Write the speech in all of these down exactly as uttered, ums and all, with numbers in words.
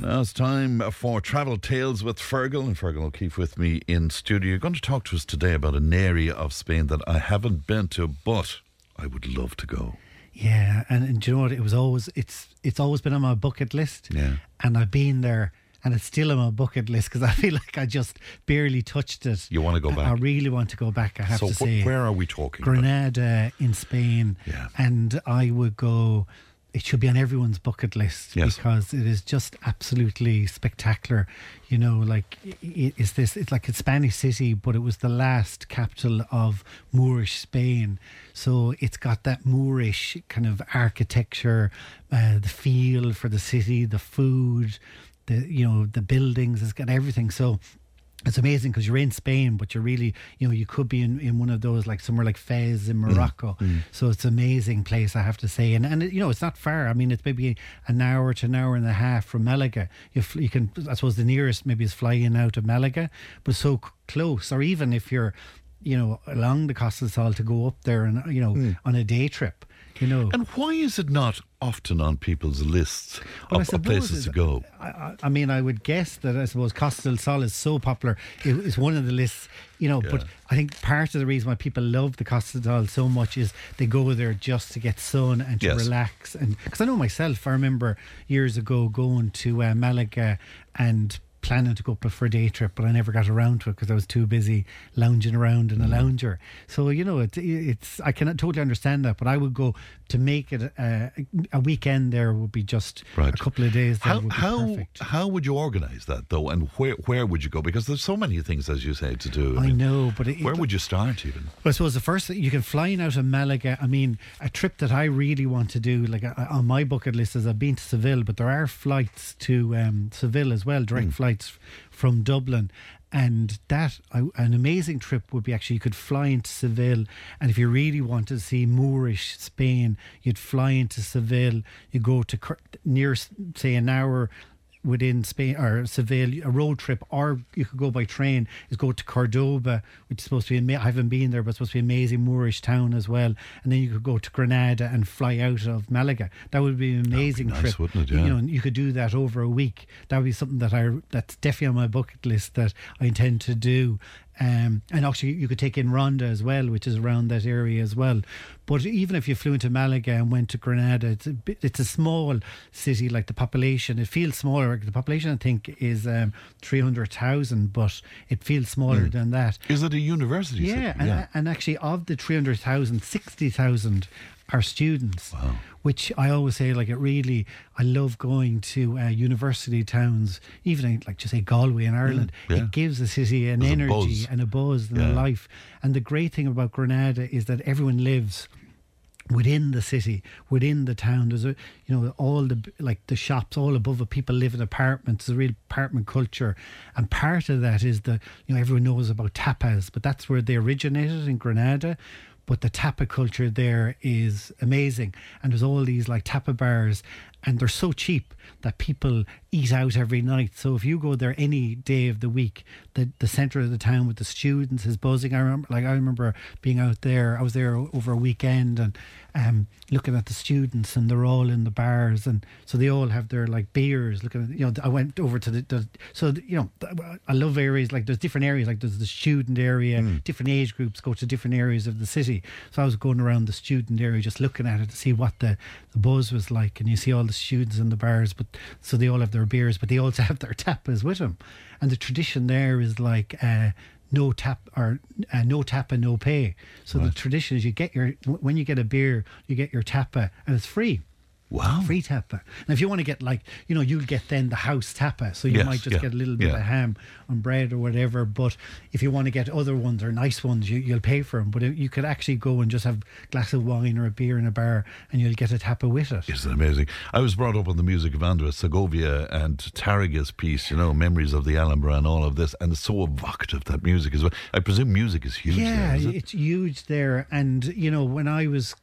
Now it's time for Travel Tales with Fergal, and Fergal O'Keefe with me in studio. You're going to talk to us today about an area of Spain that I haven't been to, but I would love to go. Yeah, and, and do you know what? It was always it's it's always been on my bucket list. Yeah, and I've been there, and it's still on my bucket list because I feel like I just barely touched it. You want to go back? I really want to go back. I have so to wh- say. where are we talking? Granada in Spain. Yeah, and I would go. It should be on everyone's bucket list yes. because it is just absolutely spectacular. You know, like it, it's this. It's like a Spanish city, but it was the last capital of Moorish Spain. So it's got that Moorish kind of architecture, uh, the feel for the city, the food, the you know the buildings. It's got everything. So. It's amazing because you're in Spain, but you're really, you know, you could be in, in one of those, like somewhere like Fez in Morocco. Mm, mm. So it's an amazing place, I have to say. And, and it, you know, it's not far. I mean, it's maybe an hour to an hour and a half from Malaga. You, you can, I suppose the nearest maybe is flying out of Malaga, but so c- close. Or even if you're, you know, along the Costa del Sol to go up there and, you know, mm. on a day trip. You know. And why is it not often on people's lists well, of, of places to go? I, I mean, I would guess that I suppose Costa del Sol is so popular. It, it's one of the lists, you know, yeah. But I think part of the reason why people love the Costa del Sol so much is they go there just to get sun and to yes. relax. And because I know myself, I remember years ago going to uh, Malaga and planning to go up for a day trip, but I never got around to it because I was too busy lounging around in a mm. lounger. So, you know, it, it's I can totally understand that, but I would go to make it a, a weekend there would be just right. a couple of days there how, would be how, perfect. How would you organise that, though, and where where would you go? Because there's so many things, as you say, to do. I, I mean, know, but... It, where it, would you start, even? Well, I suppose the first thing, you can fly in out of Malaga. I mean, a trip that I really want to do, like uh, on my bucket list is I've been to Seville, but there are flights to um, Seville as well, direct mm. flights from Dublin, and that uh, an amazing trip would be actually you could fly into Seville, and if you really want to see Moorish Spain, you'd fly into Seville. You go to near, say, an hour within Spain or Seville, a road trip, or you could go by train, is go to Cordoba, which is supposed to be ama- I haven't been there, but it's supposed to be an amazing Moorish town as well. And then you could go to Granada and fly out of Malaga. That would be an amazing That'd be nice, trip. wouldn't it? Yeah. You know, you could do that over a week. That would be something that I that's definitely on my bucket list that I intend to do. Um, and actually you could take in Ronda as well, which is around that area as well. But even if you flew into Malaga and went to Granada, it's a, bit, it's a small city. Like the population, it feels smaller. The population, I think, is um, three hundred thousand, but it feels smaller mm. than that. Is it a university yeah, city? And, yeah, and actually of the three hundred thousand, sixty thousand are students. Wow. Which I always say, like, it really, I love going to uh, university towns, even like just say Galway in Ireland. Mm, yeah. It gives the city an There's energy a and a buzz and yeah. a life. And the great thing about Granada is that everyone lives within the city, within the town. There's a, you know, all the, like the shops all above it, people live in apartments. There's a real apartment culture, and part of that is the, you know, everyone knows about tapas, but that's where they originated, in Granada. But the tapa culture there is amazing, and there's all these like tapa bars, and they're so cheap that people eat out every night. So if you go there any day of the week, the the centre of the town with the students is buzzing. I remember, like I remember being out there. I was there over a weekend and um, looking at the students, and they're all in the bars, and so they all have their like beers. Looking at, you know, I went over to the, the so you know, I love areas like there's different areas, like there's the student area, mm. different age groups go to different areas of the city. So I was going around the student area just looking at it to see what the, the buzz was like, and you see all the students in the bars, but so they all have their beers, but they also have their tapas with them. And the tradition there is like uh, no tap or uh, no tapa, no pay. So right. the tradition is you get your, when you get a beer, you get your tapa, and it's free. Wow. Free tapa. And if you want to get like, you know, you'll get then the house tapa. So you yes, might just yeah, get a little bit yeah. of ham on bread or whatever. But if you want to get other ones or nice ones, you, you'll pay for them. But you could actually go and just have a glass of wine or a beer in a bar, and you'll get a tapa with it. Isn't it amazing? I was brought up on the music of Andres Segovia and Tarragas piece, you know, Memories of the Alhambra and all of this. And it's so evocative, that music as well. I presume music is huge yeah, there, is it? It's huge there. And, you know, when I was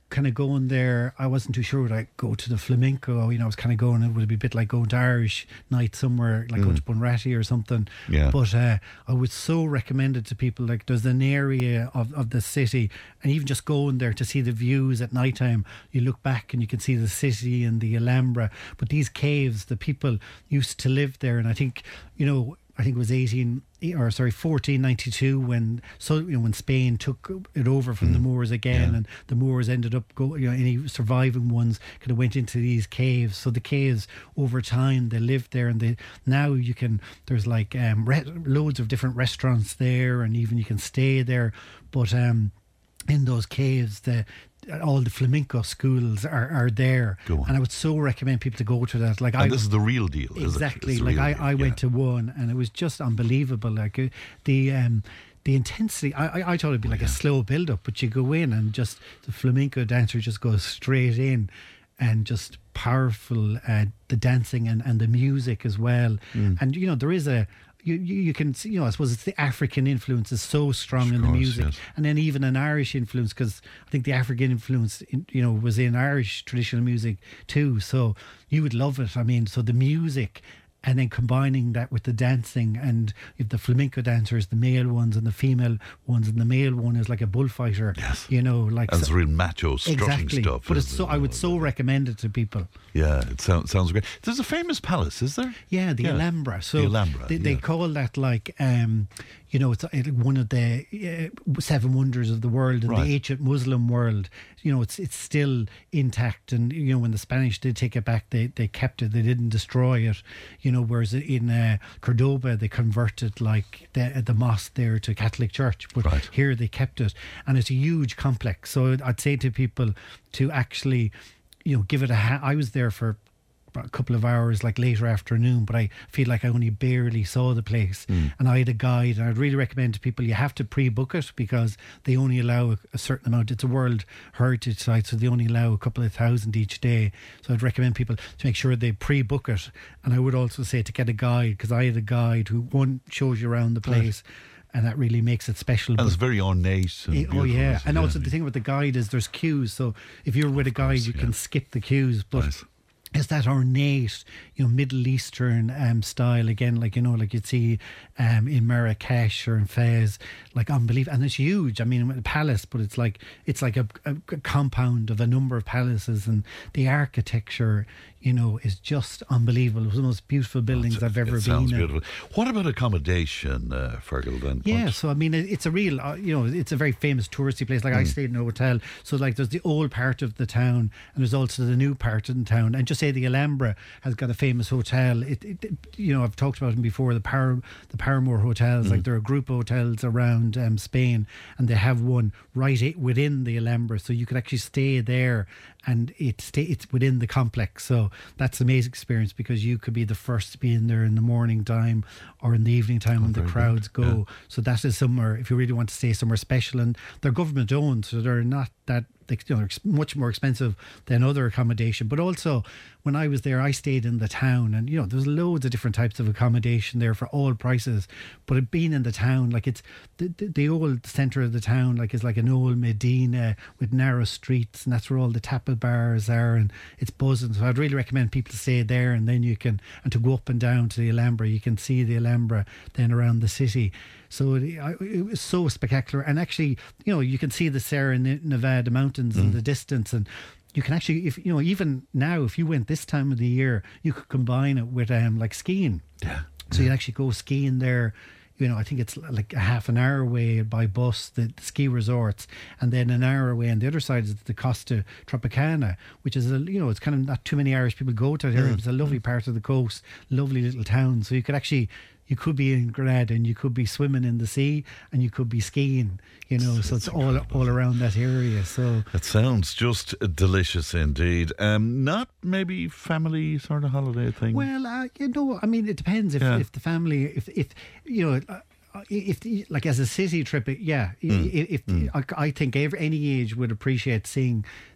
kind of going there, I wasn't too sure would I go to the flamenco. You know, I was kind of going, it would be a bit like going to Irish night somewhere, like mm. going to Bunratty or something. Yeah. But uh, I would so recommend it to people. Like, there's an area of, of the city, and even just going there to see the views at night time, you look back and you can see the city and the Alhambra. But these caves, the people used to live there, and I think, you know, I think it was eighteen or sorry fourteen ninety-two when so you know when Spain took it over from mm. the Moors again, yeah. and the Moors ended up go you know any surviving ones kind of went into these caves. So the caves over time they lived there, and they now you can there's like um re- loads of different restaurants there, and even you can stay there. But um in those caves the all the flamenco schools are, are there, and I would so recommend people to go to that. Like, and I, this is the real deal, exactly. Is it? Like I, deal, I went yeah. to one, and it was just unbelievable. Like uh, the um, the intensity. I, I, I thought it'd be like yeah. a slow build up, but you go in and just the flamenco dancer just goes straight in, and just powerful. Uh, the dancing and, and the music as well, mm. and you know there is a. You, you you can see, you know, I suppose it's the African influence is so strong of in course, the music, yes. and then even an Irish influence, because I think the African influence, in, you know, was in Irish traditional music too. So you would love it. I mean, so the music, and then combining that with the dancing, and if the flamenco dancers, the male ones and the female ones, and the male one is like a bullfighter, yes. you know, like and it's so, real macho strutting exactly. stuff. But it's it? so I would so recommend it to people. Yeah, it sounds sounds great. There's a famous palace, is there? Yeah, the yeah. Alhambra. So the Alhambra, they, they yeah. call that like, um, you know, it's one of the uh, seven wonders of the world in right. the ancient Muslim world. You know, it's it's still intact, and you know when the Spanish did take it back, they they kept it. They didn't destroy it. You know, whereas in uh, Cordoba they converted like the the mosque there to Catholic Church, but right. here they kept it, and it's a huge complex. So I'd say to people to actually, you know, give it a. Ha- I was there for a couple of hours, like later afternoon, but I feel like I only barely saw the place. Mm. And I had a guide, and I'd really recommend to people you have to pre-book it, because they only allow a, a certain amount. It's a World Heritage Site, so they only allow a couple of thousand each day. So I'd recommend people to make sure they pre-book it. And I would also say to get a guide, because I had a guide who one shows you around the place. Right. And that really makes it special. And it's very ornate. And it, oh yeah, and yeah. also the thing about the guide is there's queues. So if you're with a guide, course, you yeah. can skip the queues. But nice. It's that ornate, you know, Middle Eastern um, style again, like, you know, like you'd see um, in Marrakesh or in Fez, like unbelievable, and it's huge. I mean, a palace, but it's like it's like a, a compound of a number of palaces, and the architecture, you know, is just unbelievable. It was one of the most beautiful buildings oh, I've ever it been sounds in. Beautiful. What about accommodation, uh, Fergal? Then yeah, what? so I mean, it, it's a real, uh, you know, it's a very famous touristy place. Like mm. I stayed in a hotel, so like there's the old part of the town, and there's also the new part of the town. And just say the Alhambra has got a famous hotel. It, it, it you know, I've talked about them before. The Par, the Paramore hotels, mm. like there are group hotels around um, Spain, and they have one right within the Alhambra, so you could actually stay there, and it stay, it's within the complex. So that's an amazing experience, because you could be the first to be in there in the morning time or in the evening time oh, when the crowds good. go. Yeah. So that is somewhere, if you really want to stay somewhere special, and they're government owned, so they're not that, they, you know, they're much more expensive than other accommodation. But also, when I was there, I stayed in the town, and you know, there's loads of different types of accommodation there for all prices. But it being in the town, like it's the, the, the old centre of the town, like is like an old Medina with narrow streets, and that's where all the tapas bars are, and it's buzzing. So I'd really recommend people to stay there, and then you can, and to go up and down to the Alhambra, you can see the Alhambra then around the city. So it, it was so spectacular, and actually, you know, you can see the Sierra Nevada mountains mm. in the distance, and you can actually, if you know, even now, if you went this time of the year, you could combine it with um like skiing. Yeah. So you'd actually go skiing there. You know, I think it's like a half an hour away by bus, the, the ski resorts, and then an hour away on the other side is the Costa Tropicana, which is, a, you know, it's kind of not too many Irish people go to that area. Mm. It's a lovely part of the coast, lovely little town. So you could actually, you could be in Grenada, and you could be swimming in the sea, and you could be skiing, you know, so it's all all around that area. So it sounds just delicious indeed. Um, not maybe family sort of holiday thing. Well, uh, you know, I mean, it depends if, yeah. if the family, if if you know. Uh, If like as a city trip, yeah, mm. if, if mm. I, I think every, any age would appreciate seeing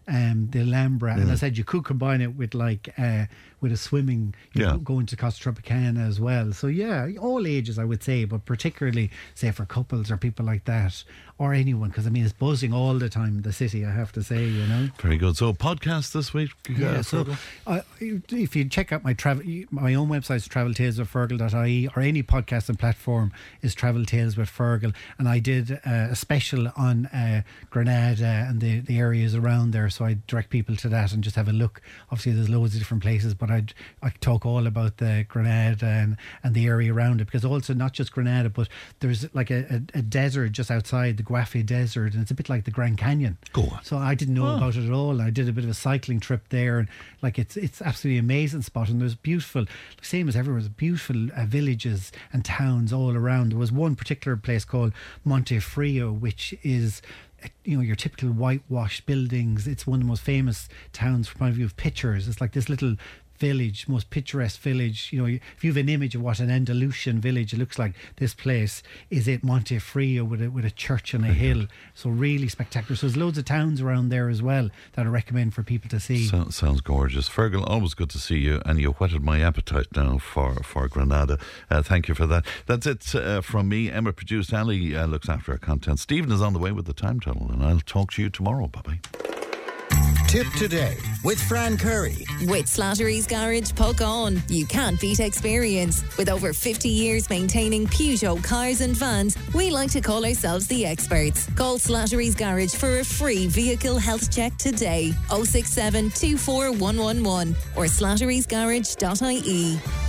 um, the Alhambra, Yeah. and I said you could combine it with like uh, with a swimming, you Yeah. know, going to Costa Tropicana as well. So yeah, all ages I would say, but particularly say for couples or people like that, or anyone, because I mean it's buzzing all the time, the city, I have to say, you know. Very good. So podcast this week. Yeah, uh, so Fergal? uh, if you check out my travel, my own website is travel tales with fergal dot I E, or any podcasting platform is Travel Tales with Fergal. And I did uh, a special on uh, Granada and the, the areas around there, so I direct people to that and just have a look. Obviously there's loads of different places, but I'd, I talk all about the Granada and, and the area around it, because also not just Granada, but there's like a, a, a desert just outside, the Guafi Desert, and it's a bit like the Grand Canyon. Go on. So I didn't know Oh. about it at all. I did a bit of a cycling trip there, and like it's it's absolutely amazing spot. And there's beautiful, same as everywhere, there's beautiful uh, villages and towns all around. There was one particular place called Montefrio, which is, you know, your typical whitewashed buildings. It's one of the most famous towns from the point of view of pictures. It's like this little village, most picturesque village. You know, if you have an image of what an Andalusian village looks like, this place is it Montefrio with a, with a church on a hill. So really spectacular. So there's loads of towns around there as well that I recommend for people to see. So, sounds gorgeous. Fergal, always good to see you, and you whetted my appetite now for, for Granada. Uh, thank you for that. That's it uh, from me. Emma produced, Ali uh, looks after our content. Stephen is on the way with the timetable, and I'll talk to you tomorrow. Bye-bye. Tip today with Fran Curry. With Slattery's Garage, Puck On. You can't beat experience. With over fifty years maintaining Peugeot cars and vans, we like to call ourselves the experts. Call Slattery's Garage for a free vehicle health check today. oh six seven, two four one one one or slatterys garage dot I E.